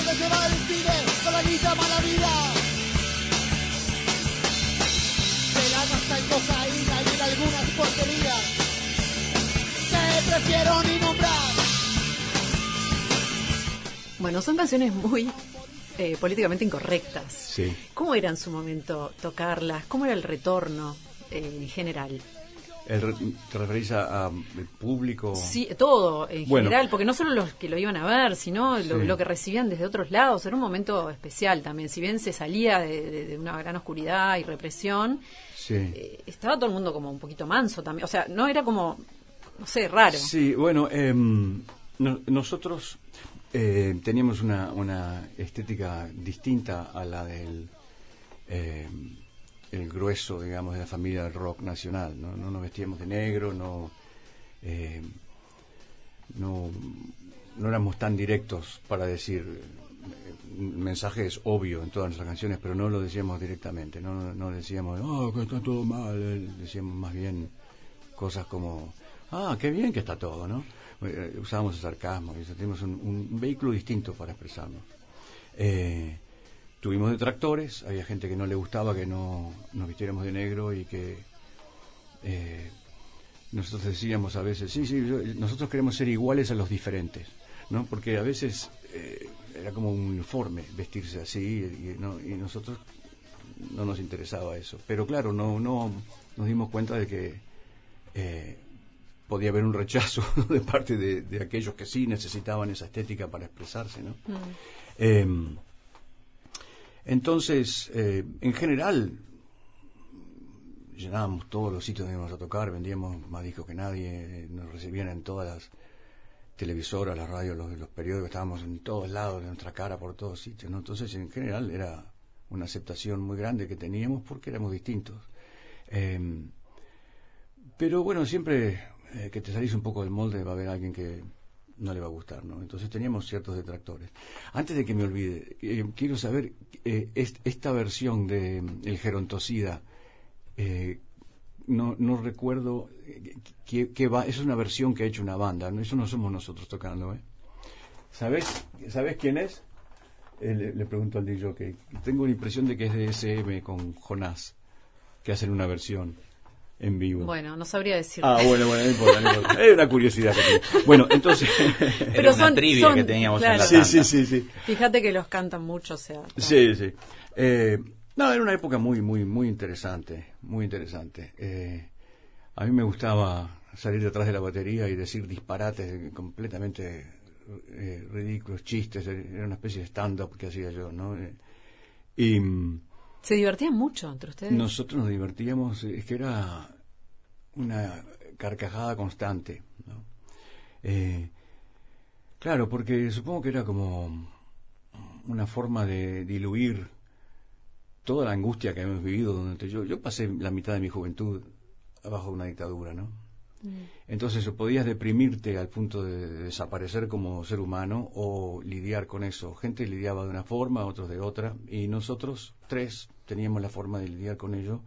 que se va del cine con la guita mala vida. Se la gasta en cocaína y en algunas porquerías que prefiero ni nombrar. Bueno, son canciones muy políticamente incorrectas. Sí. ¿Cómo era en su momento tocarlas? ¿Cómo era el retorno en general? ¿Te referís al público? Sí, todo en general, porque no solo los que lo iban a ver, sino lo que recibían desde otros lados. Era un momento especial también. Si bien se salía de una gran oscuridad y represión, estaba todo el mundo como un poquito manso también. O sea, no era como, no sé, raro. Sí, bueno, nosotros teníamos una estética distinta a la del el grueso, digamos, de la familia del rock nacional. No nos vestíamos de negro, no éramos tan directos para decir mensaje es obvio en todas nuestras canciones, pero no lo decíamos directamente, no decíamos que está todo mal, decíamos más bien cosas como qué bien que está todo, ¿no? Usábamos el sarcasmo y teníamos un vehículo distinto para expresarnos. Tuvimos detractores, había gente que no le gustaba que no nos vistiéramos de negro y que nosotros decíamos a veces, nosotros queremos ser iguales a los diferentes, ¿no? Porque a veces era como un uniforme vestirse así y nosotros no nos interesaba eso. Pero claro, no nos dimos cuenta de que podía haber un rechazo de parte de aquellos que sí necesitaban esa estética para expresarse, ¿no? Entonces, en general, llenábamos todos los sitios donde íbamos a tocar, vendíamos más discos que nadie, nos recibían en todas las televisoras, las radios, los periódicos, estábamos en todos lados, de nuestra cara por todos sitios, ¿no? Entonces, en general, era una aceptación muy grande que teníamos porque éramos distintos. Pero bueno, siempre que te salís un poco del molde va a haber alguien que no le va a gustar, ¿no? Entonces teníamos ciertos detractores. Antes de que me olvide, quiero saber, esta versión de El Gerontocida, no recuerdo qué va, es una versión que ha hecho una banda, ¿no? Eso no somos nosotros tocando, ¿eh? ¿Sabes quién es? Le pregunto al DJ, que tengo la impresión de que es de SM con Jonás, que hacen una versión en vivo. Bueno, no sabría decir. Bueno, no importa. Es una curiosidad que tengo. Bueno, entonces... Era una trivia que teníamos, claro, en la tanda. Sí. Fíjate que los cantan mucho, o sea... Sí. Era una época muy interesante, muy interesante. A mí me gustaba salir detrás de la batería y decir disparates completamente ridículos, chistes. Era una especie de stand-up que hacía yo, ¿no? ¿Se divertían mucho entre ustedes? Nosotros nos divertíamos, es que era una carcajada constante, ¿no? Claro, porque supongo que era como una forma de diluir toda la angustia que hemos vivido durante yo pasé la mitad de mi juventud bajo una dictadura, ¿no? Entonces podías deprimirte al punto de desaparecer como ser humano o lidiar con eso. Gente lidiaba de una forma, otros de otra, y nosotros tres teníamos la forma de lidiar con ello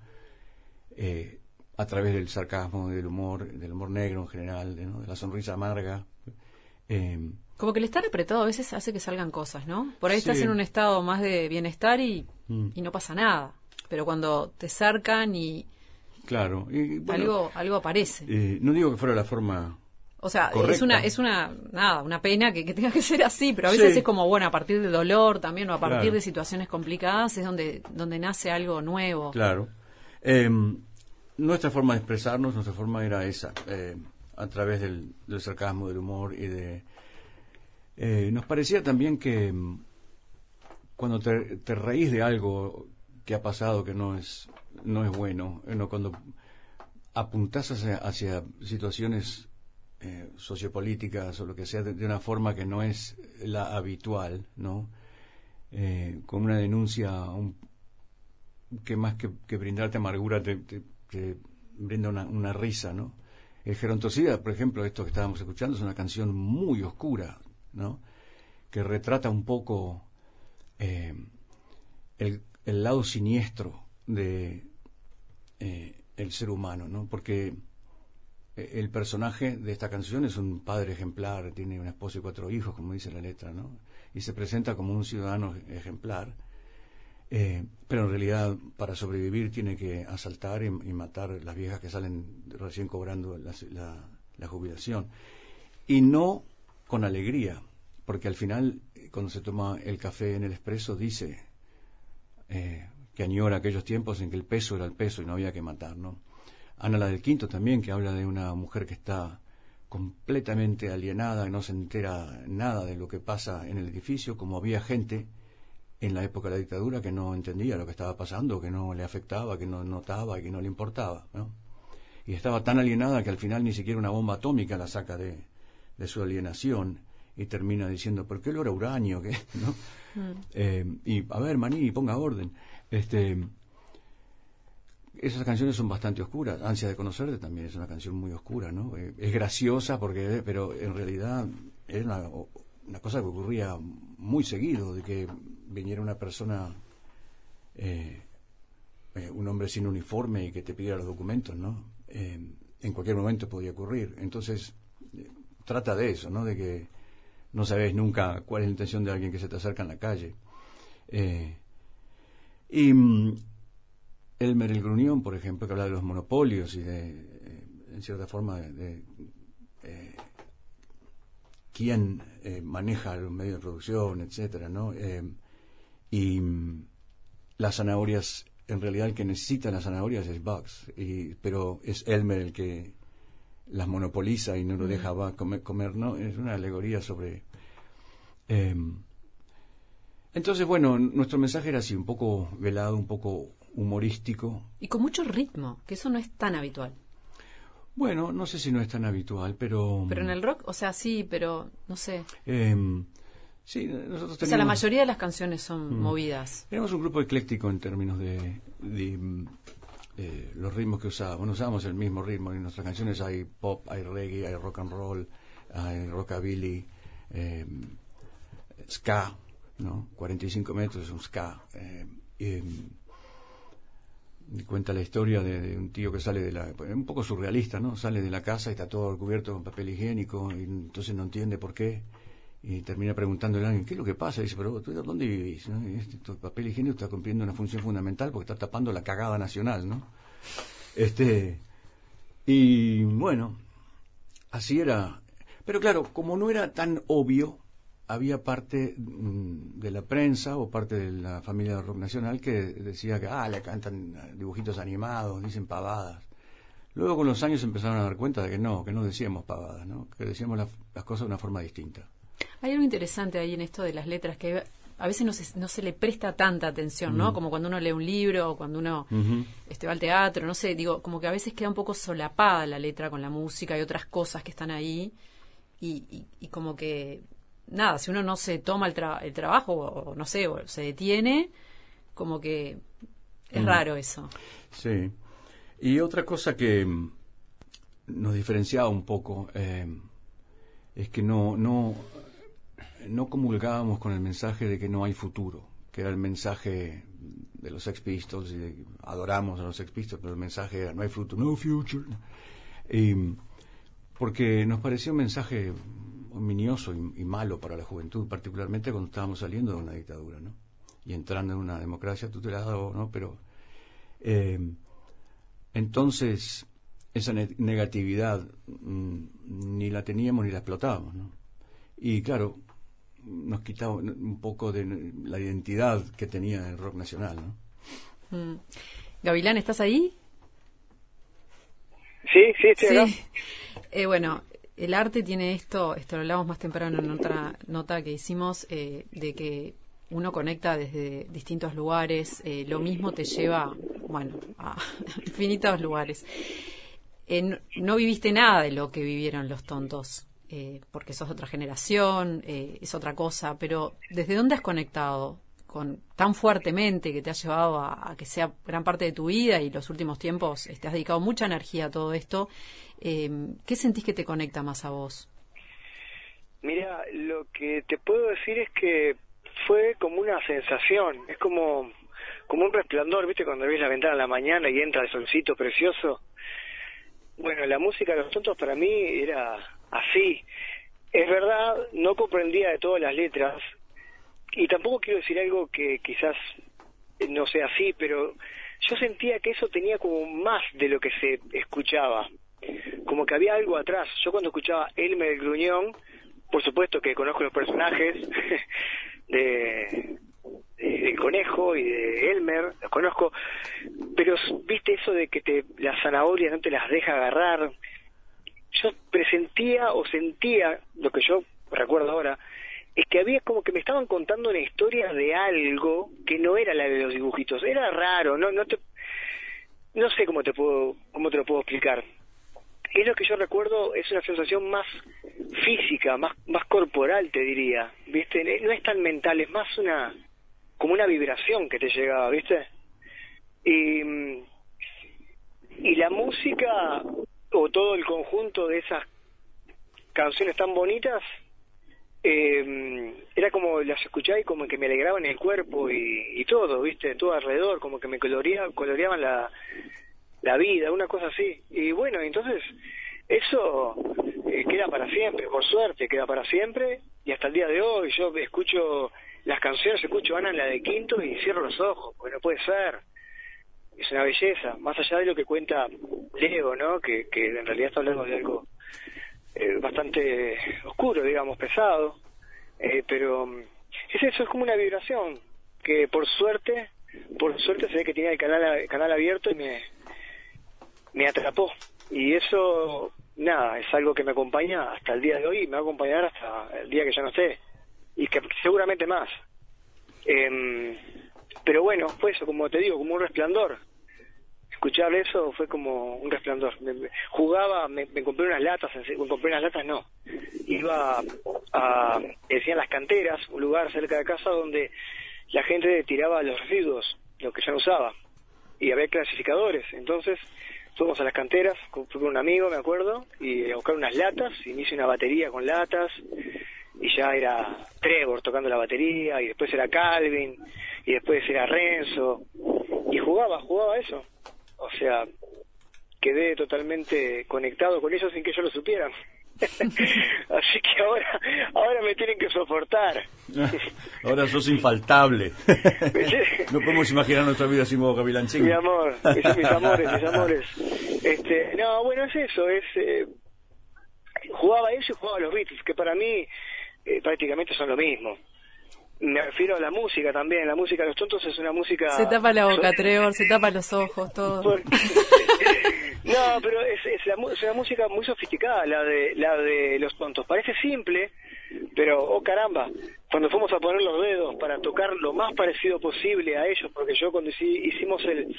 a través del sarcasmo, del humor negro en general, ¿no? De la sonrisa amarga. Como que el estar apretado a veces hace que salgan cosas, ¿no? Por ahí estás en un estado más de bienestar y no pasa nada. Pero cuando te cercan y... Claro. Y, bueno, algo aparece. No digo que fuera la forma... O sea, correcta. es una pena que tenga que ser así, pero a veces es como, bueno, a partir del dolor también o a partir de situaciones complicadas es donde nace algo nuevo. Claro. Nuestra forma de expresarnos, nuestra forma era esa, a través del sarcasmo, del humor y de... nos parecía también que cuando te reís de algo que ha pasado que no es bueno, cuando apuntás hacia situaciones sociopolíticas o lo que sea de una forma que no es la habitual, ¿no? Con una denuncia que más que brindarte amargura te brinda una risa, ¿no? El Gerontocida, por ejemplo, esto que estábamos escuchando, es una canción muy oscura, ¿no? Que retrata un poco el lado siniestro de el ser humano, ¿no? Porque el personaje de esta canción es un padre ejemplar, tiene una esposa y 4 hijos, como dice la letra, ¿no? Y se presenta como un ciudadano ejemplar, pero en realidad para sobrevivir tiene que asaltar y matar las viejas que salen recién cobrando la jubilación. Y no con alegría, porque al final, cuando se toma el café en el expreso, dice que añora aquellos tiempos en que el peso era el peso y no había que matar, ¿no? Ana la del Quinto también, que habla de una mujer que está completamente alienada, que no se entera nada de lo que pasa en el edificio, como había gente en la época de la dictadura que no entendía lo que estaba pasando, que no le afectaba, que no notaba, que no le importaba, ¿no? Y estaba tan alienada que al final ni siquiera una bomba atómica la saca de su alienación, y termina diciendo, ¿por qué olor a uranio? ¿Qué? ¿No? Y a ver, Maní, ponga orden. Esas canciones son bastante oscuras. Ansia de conocerte también es una canción muy oscura, ¿no? Es graciosa pero en realidad es una cosa que ocurría muy seguido, de que viniera una persona, un hombre sin uniforme, y que te pidiera los documentos, ¿no? En cualquier momento podía ocurrir. Entonces trata de eso, ¿no? De que no sabes nunca cuál es la intención de alguien que se te acerca en la calle. Y Elmer el Gruñón, por ejemplo, que habla de los monopolios y en cierta forma, de quién maneja los medios de producción, etcétera, ¿no? Y las zanahorias, en realidad el que necesita las zanahorias es Bugs, pero es Elmer el que las monopoliza y no lo deja comer, ¿no? Es una alegoría sobre... Entonces, bueno, nuestro mensaje era así, un poco velado, un poco humorístico. Y con mucho ritmo, que eso no es tan habitual. Bueno, no sé si no es tan habitual, pero... Pero en el rock, o sea, sí, pero no sé. Sí, nosotros tenemos... O sea, la mayoría de las canciones son movidas. Tenemos un grupo ecléctico en términos de los ritmos que usábamos. Bueno, usábamos el mismo ritmo. En nuestras canciones hay pop, hay reggae, hay rock and roll, hay rockabilly, ska, ¿no? 45 metros es un ska. Cuenta la historia de un tío que sale un poco surrealista, ¿no? Sale de la casa y está todo cubierto con papel higiénico, y entonces no entiende por qué, y termina preguntándole a alguien, ¿qué es lo que pasa? Y dice, pero ¿tú dónde vivís? ¿No? Y tu papel higiénico está cumpliendo una función fundamental porque está tapando la cagada nacional, ¿no? Y bueno, así era. Pero claro, como no era tan obvio, había parte de la prensa o parte de la familia de rock nacional que decía que le cantan dibujitos animados, dicen pavadas. Luego con los años empezaron a dar cuenta de que no decíamos pavadas, ¿no? Que decíamos las cosas de una forma distinta. Hay algo interesante ahí en esto de las letras, que a veces no se le presta tanta atención, ¿no? Como cuando uno lee un libro o cuando uno va al teatro, no sé, digo, como que a veces queda un poco solapada la letra con la música y otras cosas que están ahí, y como que nada, si uno no se toma el trabajo, o no sé, o se detiene, como que es raro eso. Sí. Y otra cosa que nos diferenciaba un poco es que no comulgábamos con el mensaje de que no hay futuro, que era el mensaje de los Sex Pistols, y adoramos a los Sex Pistols, pero el mensaje era no hay futuro, no future. Porque nos pareció un mensaje ominioso y malo para la juventud, particularmente cuando estábamos saliendo de una dictadura, ¿no? Y entrando en una democracia tutelada, ¿no? Pero entonces esa negatividad ni la teníamos ni la explotábamos, ¿no? Y claro, nos quitaba un poco de la identidad que tenía el rock nacional, ¿no? Gavilán, ¿estás ahí? Sí, estoy acá. Bueno, el arte tiene esto lo hablamos más temprano en otra nota que hicimos, de que uno conecta desde distintos lugares, lo mismo te lleva, bueno, a infinitos lugares. No viviste nada de lo que vivieron Los Tontos, porque sos otra generación, es otra cosa, pero ¿desde dónde has conectado tan fuertemente que te ha llevado a que sea gran parte de tu vida, y los últimos tiempos te has dedicado mucha energía a todo esto? ¿Qué sentís que te conecta más a vos? Mira, lo que te puedo decir es que fue como una sensación, es como un resplandor, ¿viste? Cuando ves la ventana en la mañana y entra el solcito precioso. Bueno, la música de Los Tontos para mí era así. Es verdad, no comprendía de todas las letras, y tampoco quiero decir algo que quizás no sea así, pero yo sentía que eso tenía como más de lo que se escuchaba, como que había algo atrás. Yo cuando escuchaba Elmer el Gruñón, por supuesto que conozco los personajes del conejo y de Elmer, los conozco, pero viste eso de que las zanahorias no te las deja agarrar. Yo presentía o sentía, lo que yo recuerdo ahora, es que había como que me estaban contando una historia de algo que no era la de los dibujitos. Era raro, no sé cómo te lo puedo explicar. Es lo que yo recuerdo, es una sensación más física, más corporal, te diría, ¿viste? No es tan mental, es más como una vibración que te llegaba, ¿viste? Y la música, o todo el conjunto de esas canciones tan bonitas, era como las escuchaba y como que me alegraban el cuerpo y todo, ¿viste? Todo alrededor, como que me coloreaban la vida, una cosa así. Y bueno, entonces eso queda para siempre, por suerte queda para siempre, y hasta el día de hoy yo escucho las canciones, escucho Ana, la de Quinto, y cierro los ojos, porque no puede ser. Es una belleza, más allá de lo que cuenta Leo, ¿no? Que en realidad está hablando de algo bastante oscuro, digamos, pesado, pero eso es como una vibración que por suerte se ve que tenía el canal abierto y me atrapó, y eso, nada, es algo que me acompaña hasta el día de hoy y me va a acompañar hasta el día que ya no esté, y que seguramente más. Pero bueno, fue eso, como te digo, como un resplandor. Escuchar eso fue como un resplandor. Jugaba, me compré unas latas, no. Iba decían Las Canteras, un lugar cerca de casa donde la gente tiraba los residuos, lo que ya no usaba, y había clasificadores. Entonces fuimos a Las Canteras, fui con un amigo, me acuerdo, y a buscar unas latas, y me hice una batería con latas, y ya era Trevor tocando la batería, y después era Calvin, y después era Renzo, y jugaba eso. O sea, quedé totalmente conectado con ellos sin que yo lo supiera. Así que ahora me tienen que soportar. Ahora sos infaltable. No podemos imaginar nuestra vida sin vos, Gavilán Ching. Mi amor, mis amores. No, bueno, es eso, jugaba eso y jugaba los Beatles, que para mí prácticamente son lo mismo. Me refiero a la música también. La música de Los Tontos es una música... Se tapa la boca, Trevor, se tapa los ojos, todo. No, pero es una música muy sofisticada, la de Los Tontos. Parece simple, pero, oh caramba, cuando fuimos a poner los dedos para tocar lo más parecido posible a ellos, porque yo cuando hicimos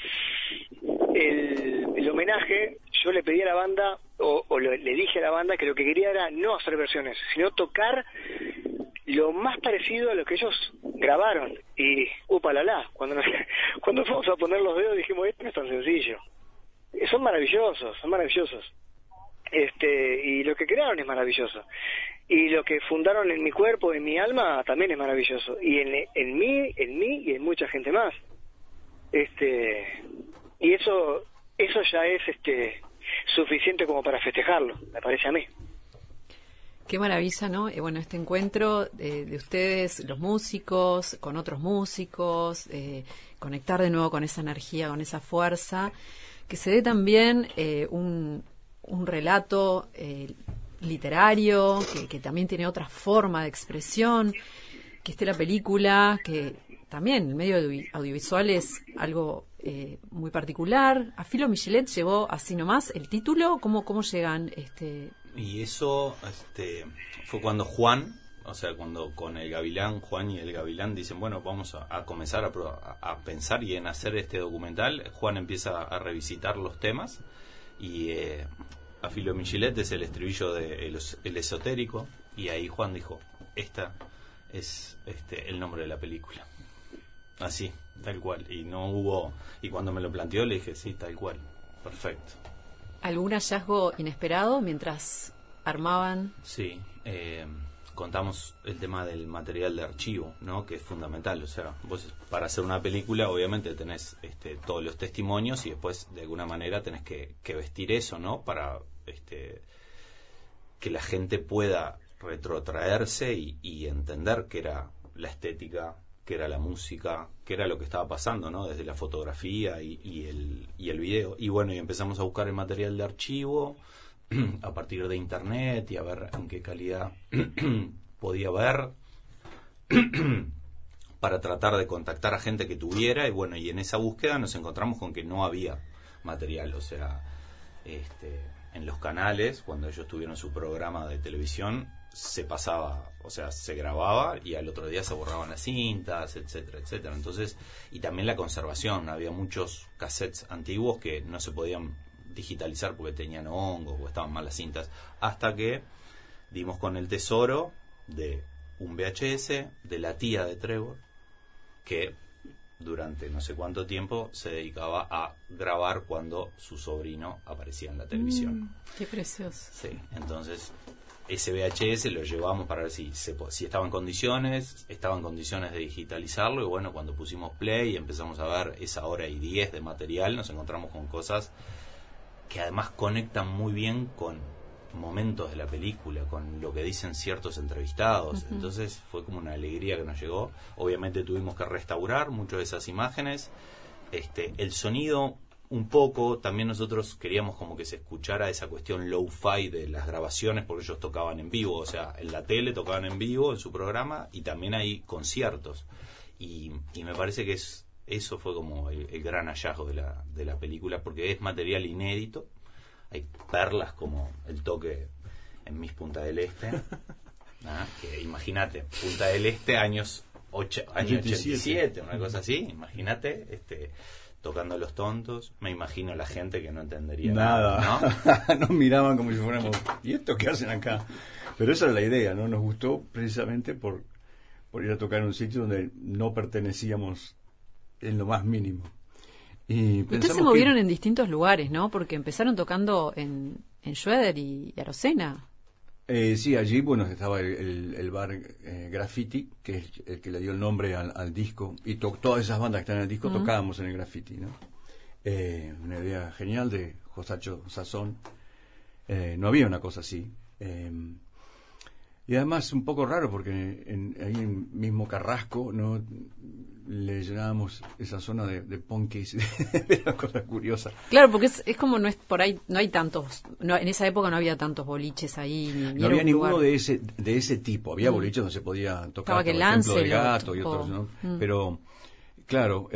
el homenaje, yo le pedí a la banda, le dije a la banda que lo que quería era no hacer versiones, sino tocar lo más parecido a lo que ellos grabaron. Y cuando fuimos a poner los dedos dijimos, esto no es tan sencillo. Son maravillosos. Y lo que crearon es maravilloso, y lo que fundaron en mi cuerpo, en mi alma, también es maravilloso, y en mí y en mucha gente más. Y eso ya es suficiente como para festejarlo, me parece a mí. Qué maravilla, ¿no? Bueno, este encuentro de ustedes, los músicos, con otros músicos, conectar de nuevo con esa energía, con esa fuerza, que se dé también un relato literario, que también tiene otra forma de expresión, que esté la película, que también el medio audiovisual es algo muy particular. A Filo Michelet llegó así nomás el título. ¿Cómo llegan? Y eso fue cuando Juan, o sea, cuando con el Gavilán, Juan y el Gavilán dicen, bueno, vamos a comenzar a pensar y en hacer este documental. Juan empieza a revisitar los temas y a Filo Michelet es el estribillo de el esotérico, y ahí Juan dijo, esta es el nombre de la película. Así, tal cual. Y no hubo, y cuando me lo planteó le dije, sí, tal cual, perfecto. ¿Algún hallazgo inesperado mientras armaban? Sí, contamos el tema del material de archivo, ¿no? Que es fundamental. O sea, vos para hacer una película obviamente tenés todos los testimonios y después de alguna manera tenés que vestir eso, ¿no? Para que la gente pueda retrotraerse y entender qué era la estética, qué era la música, qué era lo que estaba pasando, ¿no? Desde la fotografía y el video. Y bueno, y empezamos a buscar el material de archivo a partir de internet y a ver en qué calidad podía ver para tratar de contactar a gente que tuviera. Y bueno, y en esa búsqueda nos encontramos con que no había material. O sea, en los canales, cuando ellos tuvieron su programa de televisión, se pasaba, o sea, se grababa y al otro día se borraban las cintas, etcétera, etcétera. Entonces, y también la conservación, había muchos cassettes antiguos que no se podían digitalizar porque tenían hongos o estaban mal las cintas, hasta que dimos con el tesoro de un VHS de la tía de Trevor, que durante no sé cuánto tiempo se dedicaba a grabar cuando su sobrino aparecía en la televisión. Qué precioso. Sí, entonces ese VHS lo llevamos para ver si estaba en condiciones de digitalizarlo, y bueno, cuando pusimos play y empezamos a ver esa hora y 10 de material, nos encontramos con cosas que además conectan muy bien con momentos de la película, con lo que dicen ciertos entrevistados. Uh-huh. Entonces fue como una alegría que nos llegó. Obviamente tuvimos que restaurar muchas de esas imágenes, el sonido un poco, también nosotros queríamos como que se escuchara esa cuestión low-fi de las grabaciones, porque ellos tocaban en vivo, o sea, en la tele tocaban en vivo en su programa, y también hay conciertos, y me parece que eso fue como el gran hallazgo de la película, porque es material inédito. Hay perlas como el toque en Miss Punta del Este, que imagínate, Punta del Este años 87, una cosa así, imagínate, tocando Los Tontos. Me imagino la gente que no entendería nada, ¿no? Nos miraban como si fuéramos, ¿y esto qué hacen acá? Pero esa era la idea, ¿no? Nos gustó precisamente por ir a tocar en un sitio donde no pertenecíamos en lo más mínimo. Y ustedes se movieron en distintos lugares, ¿no? Porque empezaron tocando en Schroeder y Arocena. Sí, allí, bueno, estaba el bar Graffiti, que es el que le dio el nombre al disco, y todas esas bandas que están en el disco tocábamos en el Graffiti, ¿no? Una idea genial de Josacho Sazón. No había una cosa así. Y además un poco raro porque ahí en mismo Carrasco, ¿no? Le llenábamos esa zona de punkis, era cosa curiosa. Claro, porque es como no es por ahí, no hay tantos, en esa época no había tantos boliches ahí. No había ninguno de ese tipo, había boliches donde se podía tocar, por ejemplo, El Gato y otros, ¿no? Pero, claro,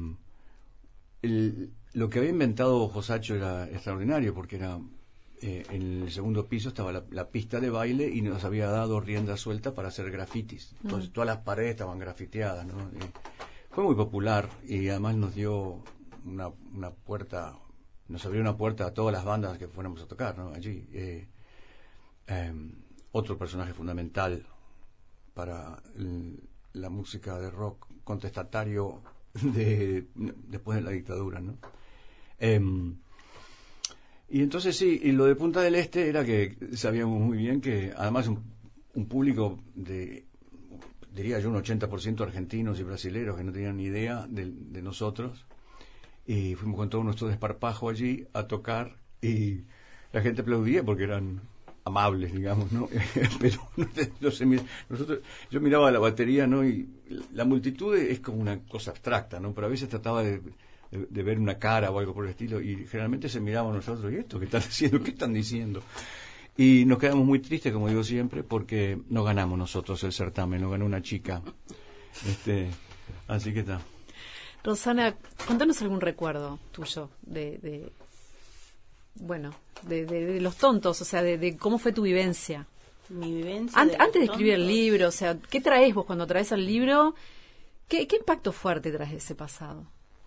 lo que había inventado Josacho era extraordinario, porque era en el segundo piso estaba la pista de baile y nos había dado rienda suelta para hacer grafitis. Entonces todas las paredes estaban grafiteadas, ¿no? Fue muy popular y además nos dio una puerta, nos abrió una puerta a todas las bandas que fuéramos a tocar, ¿no? Allí. Otro personaje fundamental para la música de rock contestatario después de la dictadura, ¿no? Y entonces sí, y lo de Punta del Este era que sabíamos muy bien que además un público diría yo un 80% argentinos y brasileños que no tenían ni idea de nosotros, y fuimos con todo nuestro desparpajo allí a tocar y la gente aplaudía porque eran amables, digamos, ¿no? Pero yo miraba la batería, ¿no? Y la multitud es como una cosa abstracta, ¿no? Pero a veces trataba de ver una cara o algo por el estilo, y generalmente se miraban nosotros, ¿y esto qué están haciendo? ¿Qué están diciendo? Y nos quedamos muy tristes, como digo siempre, porque no ganamos nosotros el certamen, lo ganó una chica. Así que está. Rosana, contanos algún recuerdo tuyo de Los Tontos, o sea, de cómo fue tu vivencia. Mi vivencia. Antes de escribir el libro, o sea, ¿qué traes vos cuando traes el libro? ¿Qué impacto fuerte traes de ese pasado?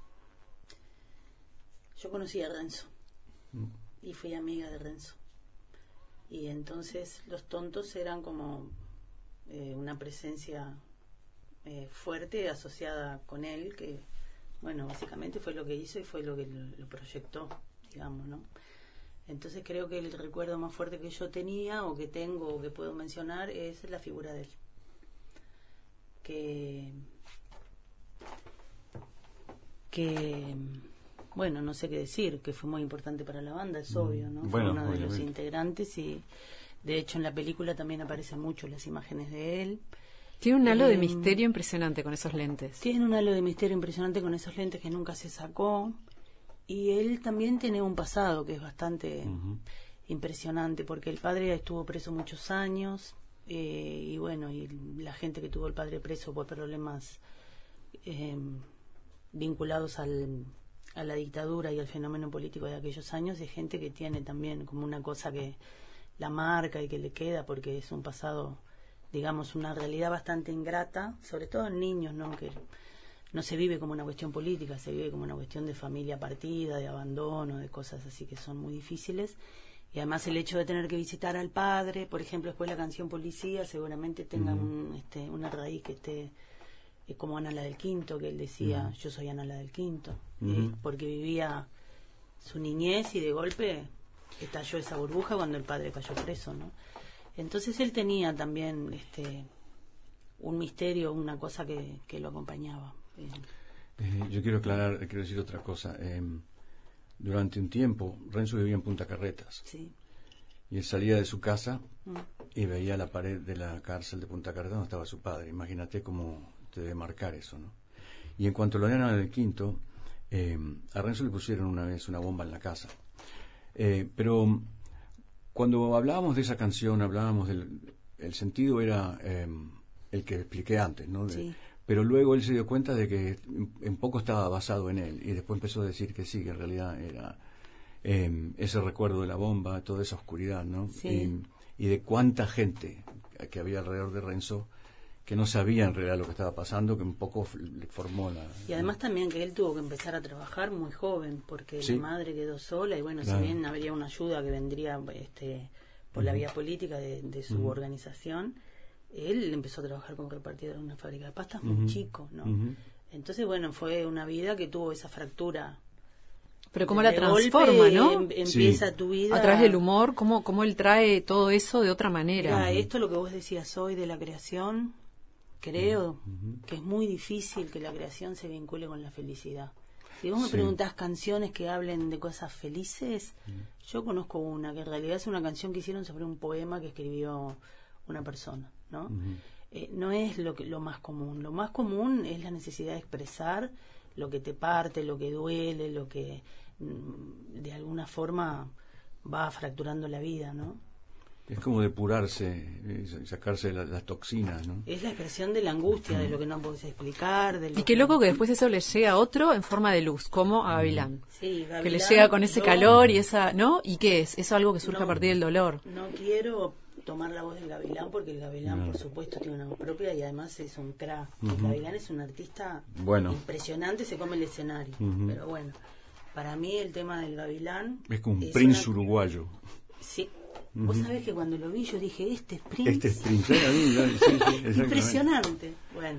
Yo conocí a Renzo y fui amiga de Renzo, y entonces Los Tontos eran como una presencia fuerte asociada con él, que bueno, básicamente fue lo que hizo y fue lo que lo proyectó, digamos, ¿no? Entonces creo que el recuerdo más fuerte que yo tenía, o que tengo, o que puedo mencionar, es la figura de él. Que bueno, no sé qué decir, que fue muy importante para la banda, es obvio, ¿no? Bueno, fue uno de los integrantes, y de hecho en la película también aparecen mucho las imágenes de él. Tiene un halo de misterio impresionante con esos lentes. Tiene un halo de misterio impresionante con esos lentes que nunca se sacó. Y él también tiene un pasado que es bastante impresionante, porque el padre estuvo preso muchos años, y bueno, y la gente que tuvo el padre preso por problemas vinculados a la dictadura y al fenómeno político de aquellos años, es gente que tiene también como una cosa que la marca y que le queda, porque es un pasado, digamos, una realidad bastante ingrata, sobre todo en niños, ¿no? Que no se vive como una cuestión política, se vive como una cuestión de familia partida, de abandono, de cosas así que son muy difíciles. Y además el hecho de tener que visitar al padre, por ejemplo, después la canción Policía, seguramente tenga una raíz que esté como Ana la del Quinto, que él decía, yo soy Ana la del Quinto, porque vivía su niñez y de golpe estalló esa burbuja cuando el padre cayó preso, ¿no? Entonces él tenía también un misterio, una cosa que lo acompañaba. Yo quiero decir otra cosa. Durante un tiempo, Renzo vivía en Punta Carretas. Sí. Y él salía de su casa y veía la pared de la cárcel de Punta Carretas donde estaba su padre. Imagínate cómo te debe marcar eso, ¿no? Y en cuanto a lo de Ana del Quinto, a Renzo le pusieron una vez una bomba en la casa. Pero cuando hablábamos de esa canción, hablábamos el sentido era el que expliqué antes, ¿no? Sí. Pero luego él se dio cuenta de que en poco estaba basado en él, y después empezó a decir que sí, que en realidad era ese recuerdo de la bomba, toda esa oscuridad, ¿no? Sí. Y de cuánta gente que había alrededor de Renzo que no sabía en realidad lo que estaba pasando, que un poco le formó la... Y además también que él tuvo que empezar a trabajar muy joven, porque la madre quedó sola, y bueno, si bien habría una ayuda que vendría por la vía política de su organización, él empezó a trabajar como repartidor en una fábrica de pastas muy chico, ¿no? Entonces, bueno, fue una vida que tuvo esa fractura. Pero cómo la transforma, ¿no? Empieza tu vida... A través del humor, cómo él trae todo eso de otra manera. Mira, esto lo que vos decías hoy de la creación, creo que es muy difícil que la creación se vincule con la felicidad. Si vos me preguntás canciones que hablen de cosas felices, yo conozco una que en realidad es una canción que hicieron sobre un poema que escribió una persona, ¿no? No es lo más común. Lo más común es la necesidad de expresar lo que te parte, lo que duele, lo que de alguna forma va fracturando la vida, ¿no? Es como depurarse, sacarse las toxinas, ¿no? Es la expresión de la angustia, de lo que no podés explicar. Y qué loco que después eso le llega a otro en forma de luz, como a Gavilán. Sí, Gavilán, que le llega con ese calor y esa, ¿no? ¿Y qué es? ¿Es algo que surge a partir del dolor? No quiero tomar la voz del Gavilán, porque el Gavilán, por supuesto, tiene una voz propia y además es un crack. El Gavilán es un artista impresionante, se come el escenario. Pero bueno, para mí el tema del Gavilán... Es como un Prince uruguayo. Sí. Vos sabés que cuando lo vi yo dije, este es Prince. Este es Prince, impresionante. Bueno,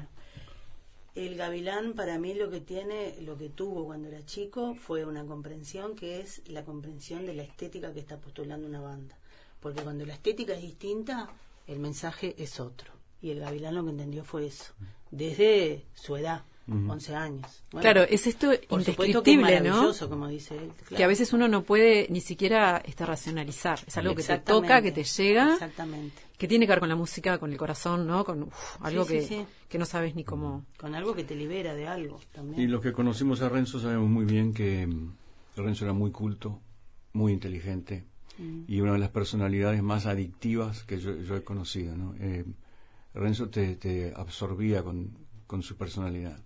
el Gavilán para mí lo que tuvo cuando era chico fue una comprensión, que es la comprensión de la estética que está postulando una banda. Porque cuando la estética es distinta, el mensaje es otro. Y el Gavilán lo que entendió fue eso, desde su edad. 11 años. Bueno, claro, es esto indescriptible, ¿no? Como dice él, claro. Que a veces uno no puede ni siquiera racionalizar. Es algo que te toca, que te llega. Exactamente. Que tiene que ver con la música, con el corazón, ¿no? Con algo que no sabes ni cómo. Con algo que te libera de algo también. Y los que conocimos a Renzo sabemos muy bien que Renzo era muy culto, muy inteligente y una de las personalidades más adictivas que yo he conocido, ¿no? Renzo te absorbía con su personalidad.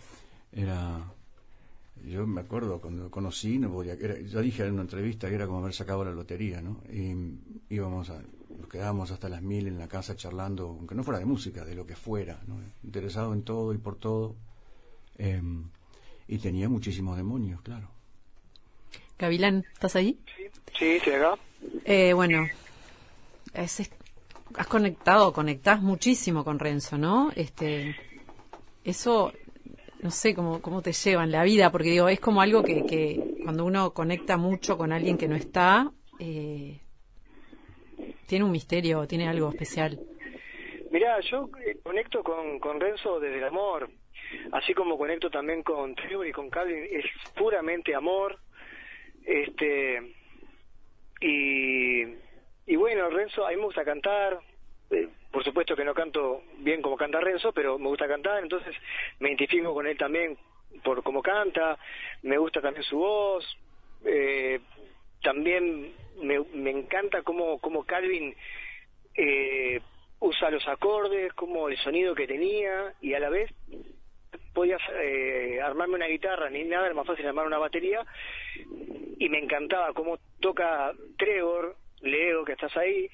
Yo me acuerdo cuando lo conocí, yo dije en una entrevista que era como haber sacado la lotería, ¿no? Y nos quedábamos hasta las 1000 en la casa charlando, aunque no fuera de música, de lo que fuera, ¿no? Interesado en todo y por todo, y tenía muchísimos demonios, claro. Gavilán, ¿estás ahí? Sí, estoy acá. Bueno, conectás muchísimo con Renzo, ¿no? Eso, no sé cómo te lleva en la vida, porque digo, es como algo que cuando uno conecta mucho con alguien que no está, tiene un misterio, tiene algo especial. Mirá, yo conecto con Renzo desde el amor, así como conecto también con Trevor y con Calvin, es puramente amor. Y bueno, Renzo, a mí me gusta cantar, por supuesto que no canto bien como canta Renzo, pero me gusta cantar, entonces me identifico con él también por cómo canta, me gusta también su voz, también me encanta cómo Calvin usa los acordes, como el sonido que tenía, y a la vez podía armarme una guitarra, ni nada, era más fácil armar una batería, y me encantaba cómo toca Trevor, Leo, que estás ahí,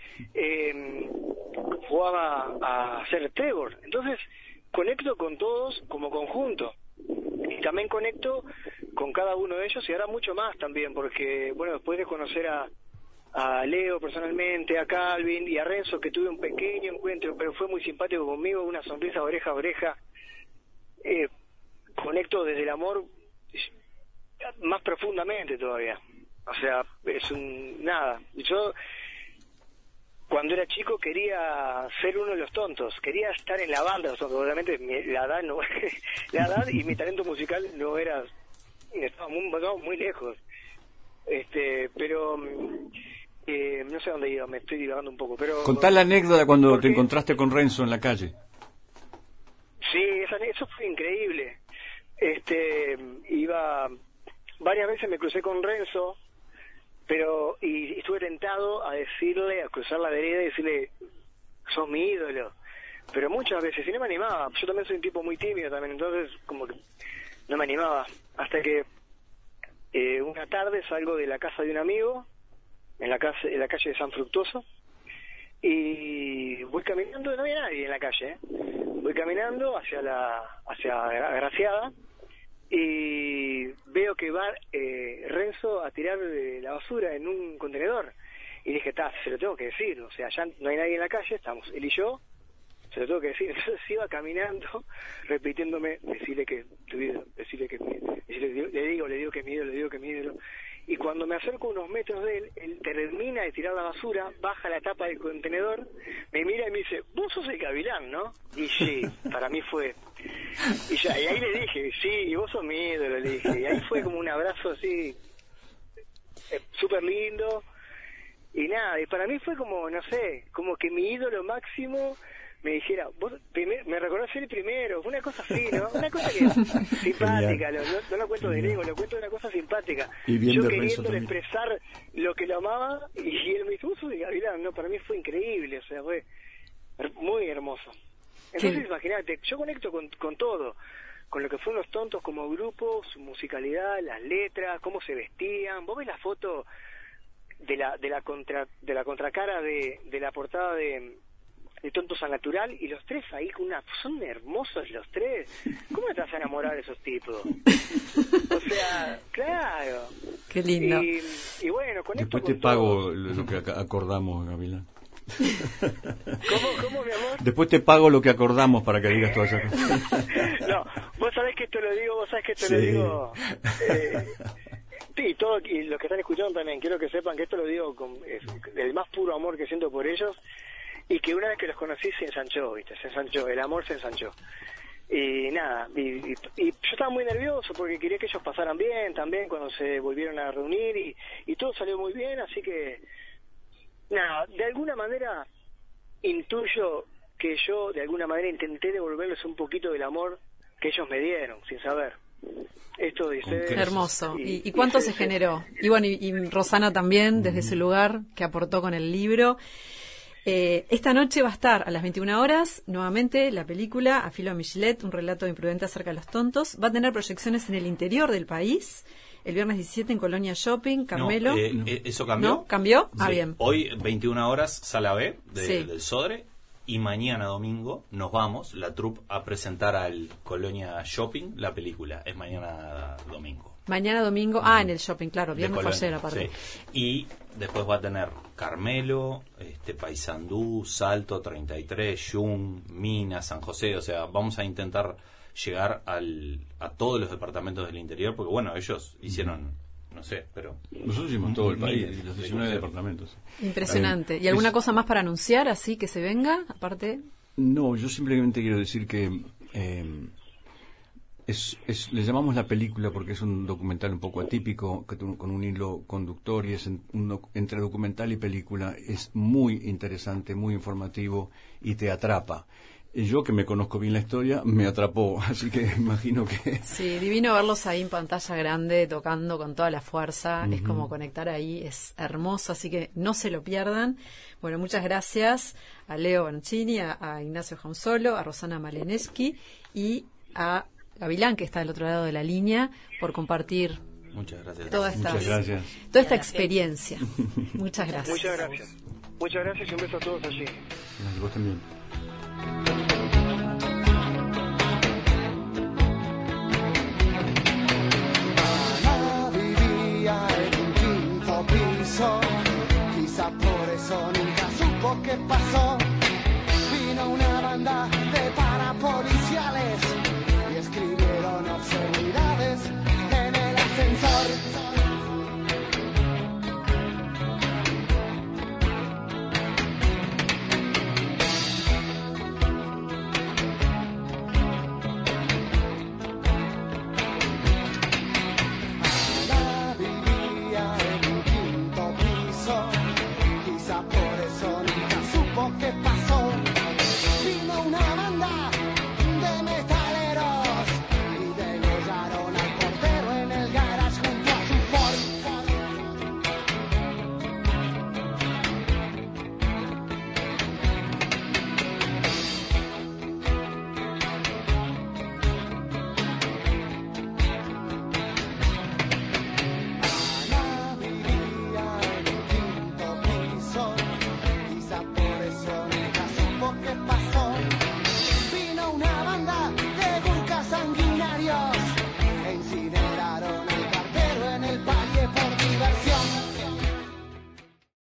jugaba a hacer Trevor. Entonces conecto con todos como conjunto, y también conecto con cada uno de ellos, y ahora mucho más también, porque bueno, después de conocer a Leo personalmente, a Calvin y a Renzo, que tuve un pequeño encuentro, pero fue muy simpático conmigo, una sonrisa oreja a oreja, conecto desde el amor más profundamente todavía. O sea, es nada. Yo cuando era chico quería ser uno de los tontos, quería estar en la banda, obviamente la edad y mi talento musical no era, estaba muy lejos. Pero no sé dónde iba, me estoy divagando un poco, pero contá la anécdota cuando te encontraste con Renzo en la calle. Sí, eso fue increíble. Varias veces me crucé con Renzo, y estuve tentado a cruzar la vereda y decirle, sos mi ídolo, pero muchas veces, y no me animaba. Yo también soy un tipo muy tímido también, entonces como que no me animaba, hasta que una tarde salgo de la casa de un amigo, en la calle de San Fructuoso, y voy caminando, no había nadie en la calle, voy caminando hacia Agraciada, y veo que va Renzo a tirar la basura en un contenedor, y dije, se lo tengo que decir, o sea, ya no hay nadie en la calle, estamos él y yo, se lo tengo que decir. Entonces iba caminando repitiéndome, decirle que tu ídolo, le digo que es mi ídolo, y cuando me acerco unos metros de él termina de tirar la basura, baja la tapa del contenedor, me mira y me dice, vos sos el Gavilán, ¿no? Y sí, para mí fue, y ahí le dije, sí, y vos sos mi ídolo, le dije, y ahí fue como un abrazo así súper lindo, y nada, y para mí fue como, no sé, como que mi ídolo máximo me dijera, vos me recordás el primero, fue una cosa así, ¿no? Una cosa que simpática, no lo cuento de ego, lo cuento de una cosa simpática. Y yo queriéndole expresar lo que lo amaba, y él me dijo, vos sos de Gavilán, ¿no? Para mí fue increíble, o sea, fue muy hermoso. Entonces, imagínate, yo conecto con todo, con lo que fueron Los Tontos como grupo, su musicalidad, las letras, cómo se vestían. Vos ves la foto de la contracara de la portada de Tontos al Natural, y los tres ahí son hermosos los tres. ¿Cómo te vas a enamorar de esos tipos? O sea, claro. Qué lindo. Y bueno, con después esto te pago lo que acordamos, Gavilán. ¿Cómo, mi amor? Después te pago lo que acordamos para que digas todas esas cosas. No, vos sabés que esto lo digo, y los que están escuchando también, quiero que sepan que esto lo digo con el más puro amor que siento por ellos, y que una vez que los conocí se ensanchó, el amor se ensanchó. Y nada, y yo estaba muy nervioso porque quería que ellos pasaran bien también cuando se volvieron a reunir, y todo salió muy bien, así que nada, de alguna manera intuyo que yo de alguna manera intenté devolverles un poquito del amor que ellos me dieron, sin saber. Esto dice... Hermoso. ¿Y cuánto se generó? Y bueno, y Rosana también, desde su lugar, que aportó con el libro. Esta noche va a estar a las 21 horas, nuevamente, la película A Filo de Michelet, un relato imprudente acerca de los tontos. Va a tener proyecciones en el interior del país, el viernes 17 en Colonia Shopping, Carmelo. No, ¿eso cambió? ¿No? ¿Cambió? Sí. Bien. Hoy, 21 horas, Sala B del Sodre, y mañana domingo nos vamos, la troupe, a presentar al Colonia Shopping la película. Es mañana domingo. Mañana domingo, en el shopping, claro, viernes por ser aparte. Sí. Y después va a tener Carmelo, Paysandú, Salto, 33, Jung, Mina, San José, o sea, vamos a intentar llegar a todos los departamentos del interior, porque bueno, ellos hicieron no sé, pero... Nosotros hicimos todo el país, los 19 departamentos. Impresionante. ¿Y alguna cosa más para anunciar, así que se venga, aparte? No, yo simplemente quiero decir que le llamamos la película porque es un documental un poco atípico, con un hilo conductor, y es entre documental y película. Es muy interesante, muy informativo y te atrapa. Yo, que me conozco bien la historia, me atrapó, así que imagino que... Sí, divino verlos ahí en pantalla grande, tocando con toda la fuerza, es como conectar ahí, es hermoso, así que no se lo pierdan. Bueno, muchas gracias a Leo Banchini, a Ignacio Jansolo, a Rosana Maleneski y a Gavilán, que está del otro lado de la línea, por compartir toda esta experiencia. Muchas gracias. Muchas gracias. Muchas gracias y un beso a todos allí. Vos también. Ana vivía en un quinto piso, quizá por eso nunca supo qué pasó. Vino una banda de parapoliciales y escribieron obscenidades en el ascensor. ¿Qué pasó? Vino una banda